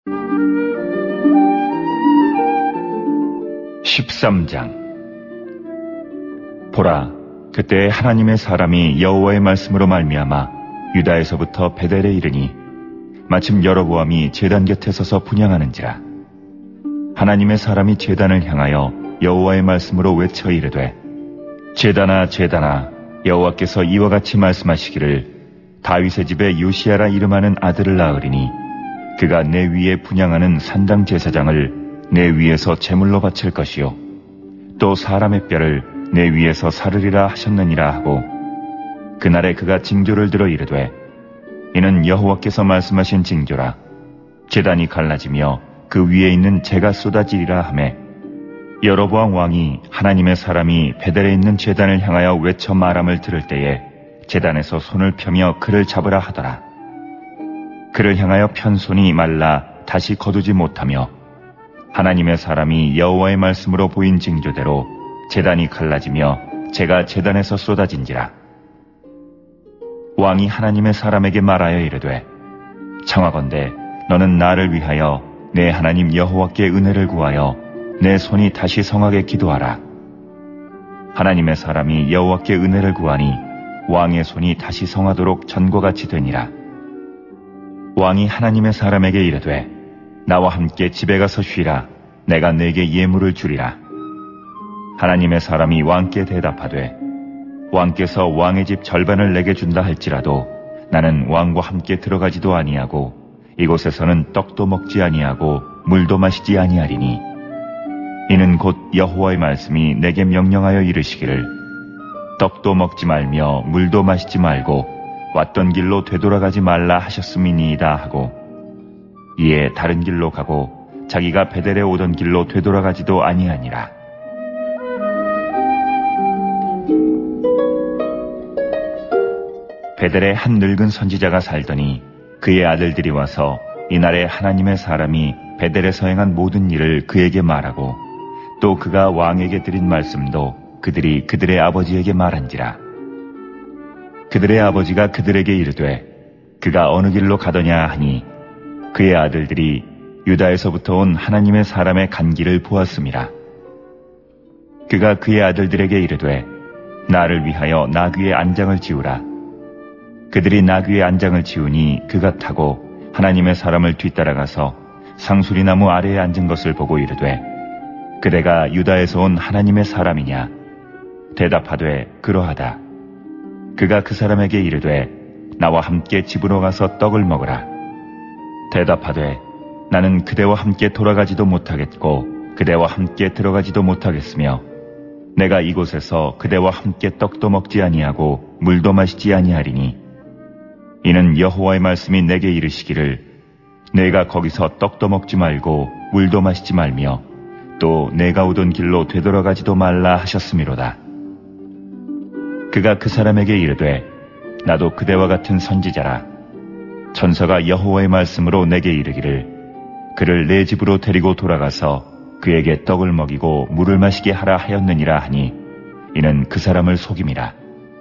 13장. 보라, 그때 하나님의 사람이 여호와의 말씀으로 말미암아 유다에서부터 베델에 이르니 마침 여로보암이 제단 곁에 서서 분향하는지라. 하나님의 사람이 제단을 향하여 여호와의 말씀으로 외쳐 이르되, 제단아 제단아, 여호와께서 이와 같이 말씀하시기를 다윗의 집에 요시야라 이름하는 아들을 낳으리니 그가 내 위에 분향하는 산당 제사장을 내 위에서 제물로 바칠 것이요 또 사람의 뼈를 내 위에서 사르리라 하셨느니라 하고, 그날에 그가 징조를 들어 이르되, 이는 여호와께서 말씀하신 징조라. 제단이 갈라지며 그 위에 있는 재가 쏟아지리라 하매, 여로보암 왕이 하나님의 사람이 베델에 있는 제단을 향하여 외쳐 말함을 들을 때에 제단에서 손을 펴며 그를 잡으라 하더라. 그를 향하여 편 손이 말라 다시 거두지 못하며 하나님의 사람이 여호와의 말씀으로 보인 징조대로 제단이 갈라지며 재가 제단에서 쏟아진지라. 왕이 하나님의 사람에게 말하여 이르되, 청하건대 너는 나를 위하여 내 하나님 여호와께 은혜를 구하여 내 손이 다시 성하게 기도하라. 하나님의 사람이 여호와께 은혜를 구하니 왕의 손이 다시 성하도록 전과 같이 되니라. 왕이 하나님의 사람에게 이르되, 나와 함께 집에 가서 쉬라. 내가 네게 예물을 주리라. 하나님의 사람이 왕께 대답하되, 왕께서 왕의 집 절반을 내게 준다 할지라도 나는 왕과 함께 들어가지도 아니하고 이곳에서는 떡도 먹지 아니하고 물도 마시지 아니하리니, 이는 곧 여호와의 말씀이 내게 명령하여 이르시기를 떡도 먹지 말며 물도 마시지 말고 왔던 길로 되돌아가지 말라 하셨음이니이다 하고, 이에 다른 길로 가고 자기가 베델에 오던 길로 되돌아가지도 아니하니라. 베델에 한 늙은 선지자가 살더니 그의 아들들이 와서 이날에 하나님의 사람이 베델에서 행한 모든 일을 그에게 말하고 또 그가 왕에게 드린 말씀도 그들이 그들의 아버지에게 말한지라. 그들의 아버지가 그들에게 이르되, 그가 어느 길로 가더냐 하니 그의 아들들이 유다에서부터 온 하나님의 사람의 간 길을 보았음이라. 그가 그의 아들들에게 이르되, 나를 위하여 나귀의 안장을 지우라. 그들이 나귀의 안장을 지우니 그가 타고 하나님의 사람을 뒤따라가서 상수리나무 아래에 앉은 것을 보고 이르되, 그대가 유다에서 온 하나님의 사람이냐? 대답하되 그러하다. 그가 그 사람에게 이르되, 나와 함께 집으로 가서 떡을 먹으라. 대답하되, 나는 그대와 함께 돌아가지도 못하겠고 그대와 함께 들어가지도 못하겠으며 내가 이곳에서 그대와 함께 떡도 먹지 아니하고 물도 마시지 아니하리니, 이는 여호와의 말씀이 내게 이르시기를 내가 거기서 떡도 먹지 말고 물도 마시지 말며 또 내가 오던 길로 되돌아가지도 말라 하셨음이로다. 그가 그 사람에게 이르되, 나도 그대와 같은 선지자라. 천사가 여호와의 말씀으로 내게 이르기를 그를 내 집으로 데리고 돌아가서 그에게 떡을 먹이고 물을 마시게 하라 하였느니라 하니, 이는 그 사람을 속임이라.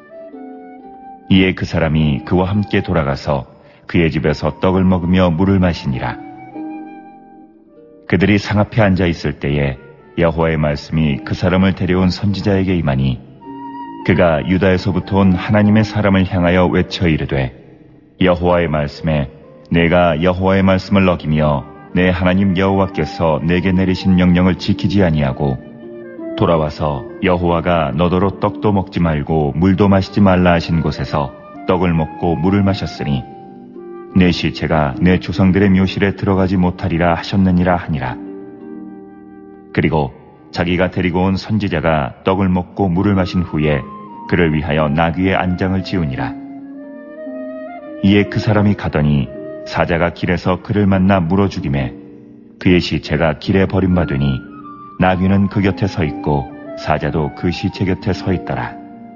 이에 그 사람이 그와 함께 돌아가서 그의 집에서 떡을 먹으며 물을 마시니라. 그들이 상 앞에 앉아 있을 때에 여호와의 말씀이 그 사람을 데려온 선지자에게 임하니, 그가 유다에서부터 온 하나님의 사람을 향하여 외쳐 이르되, 여호와의 말씀에 내가 여호와의 말씀을 어기며 내 하나님 여호와께서 내게 내리신 명령을 지키지 아니하고 돌아와서 여호와가 너더러 떡도 먹지 말고 물도 마시지 말라 하신 곳에서 떡을 먹고 물을 마셨으니 내 시체가 내 조상들의 묘실에 들어가지 못하리라 하셨느니라 하니라. 그리고 자기가 데리고 온 선지자가 떡을 먹고 물을 마신 후에 그를 위하여 나귀의 안장을 지우니라. 이에 그 사람이 가더니 사자가 길에서 그를 만나 물어 죽이매 그의 시체가 길에 버림받으니 나귀는 그 곁에 서 있고 사자도 그 시체 곁에 서 있더라.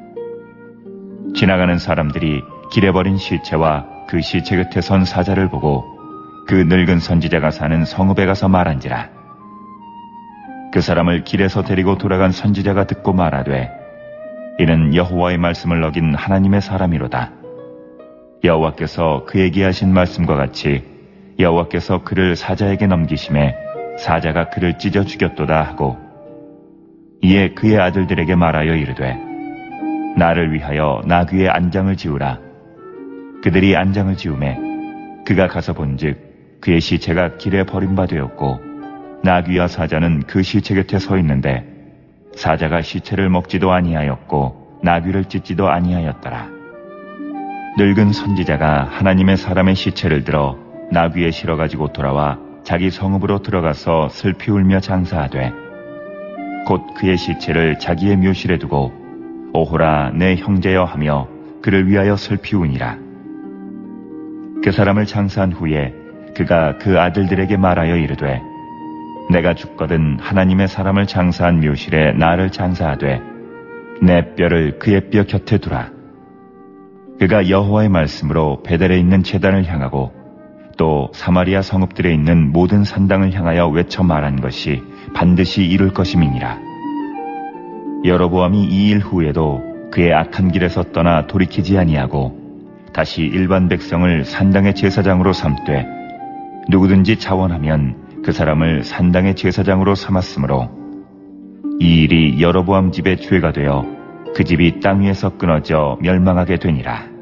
지나가는 사람들이 길에 버린 시체와 그 시체 곁에 선 사자를 보고 그 늙은 선지자가 사는 성읍에 가서 말한지라. 그 사람을 길에서 데리고 돌아간 선지자가 듣고 말하되, 이는 여호와의 말씀을 어긴 하나님의 사람이로다. 여호와께서 그에게 하신 말씀과 같이 여호와께서 그를 사자에게 넘기심에 사자가 그를 찢어 죽였도다 하고 이에 그의 아들들에게 말하여 이르되 나를 위하여 나귀의 안장을 지으라. 그들이 안장을 지우매 그가 가서 본즉 그의 시체가 길에 버림바되었고 나귀와 사자는 그 시체 곁에 서 있는데 사자가 시체를 먹지도 아니하였고 나귀를 찢지도 아니하였더라. 늙은 선지자가 하나님의 사람의 시체를 들어 나귀에 실어가지고 돌아와 자기 성읍으로 들어가서 슬피 울며 장사하되 곧 그의 시체를 자기의 묘실에 두고 오호라 내 형제여 하며 그를 위하여 슬피 우니라. 그 사람을 장사한 후에 그가 그 아들들에게 말하여 이르되 내가 죽거든 하나님의 사람을 장사한 묘실에 나를 장사하되 내 뼈를 그의 뼈 곁에 두라. 그가 여호와의 말씀으로 베델에 있는 제단을 향하고 또 사마리아 성읍들에 있는 모든 산당을 향하여 외쳐 말한 것이 반드시 이룰 것임이니라. 여로보암이 이 일 후에도 그의 악한 길에서 떠나 돌이키지 아니하고 다시 일반 백성을 산당의 제사장으로 삼되 누구든지 자원하면 그 사람을 산당의 제사장으로 삼았으므로 이 일이 여로보암 집의 죄가 되어 그 집이 땅 위에서 끊어져 멸망하게 되니라.